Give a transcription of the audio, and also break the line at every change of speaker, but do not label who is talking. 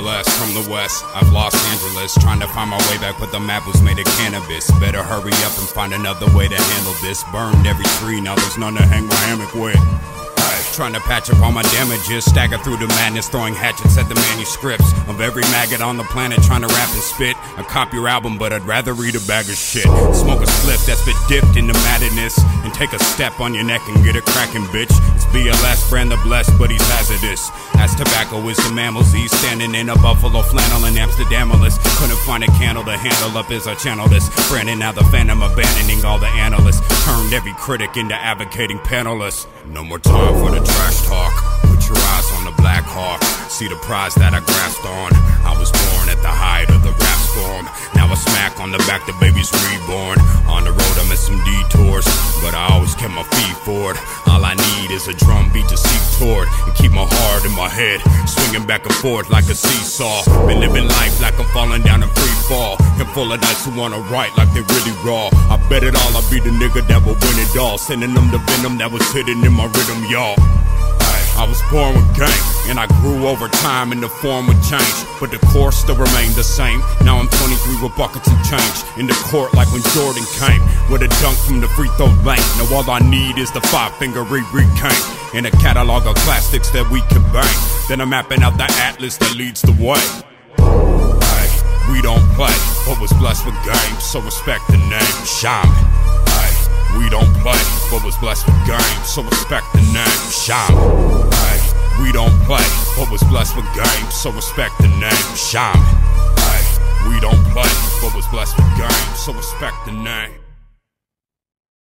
BLS from the west, I've Los Angeles, trying to find my way back, but the map was made of cannabis. Better hurry up and find another way to handle this. Burned every tree, now there's none to hang my hammock with. Trying to patch up all my damages, stagger through the madness, throwing hatchets at the manuscripts of every maggot on the planet, trying to rap and spit. I cop your album, but I'd rather read a bag of shit. Smoke a slip that's been dipped into madness, and take a step on your neck and get it cracking, bitch. It's BLS, brand the blessed, but he's hazardous. As tobacco is the mammals, he's standing in a buffalo flannel in Amsterdamalis. Couldn't find a candle to handle up as I channel this. Brandon, now the phantom, abandoning all the analysts. Turned every critic into advocating panelists. No more time for the trash talk. Put your eyes on the Black Hawk. See the prize that I grasped on. I was born at the height of the rap storm. Now a smack on the back, the baby's reborn. On the road I missed some detours, but I always kept my feet forward. All I need is a drum beat to seek toward, and keep my heart in my head, swinging back and forth like a seesaw. Been living life like I'm falling down in free fall, and full of nights who wanna write like they really raw. I bet it all, I'll be the nigga that will win it all, sending them the venom that was hidden in my rhythm, y'all. I was born with gang, and I grew over time, and the form would change, but the course still remained the same. Now I'm 23 with buckets and change, in the court like when Jordan came, with a dunk from the free throw lane. Now all I need is the 5-finger re-cane, and a catalog of classics that we can bang. Then I'm mapping out the atlas that leads the way. Hey, we don't play, but was blessed with game, so respect the name, Shaman. We don't play, but was blessed with game, so respect the name, Shaman. Hey, we don't play, but was blessed with game, so respect the name, Shaman. Hey, we don't play, but was blessed with game, so respect the name.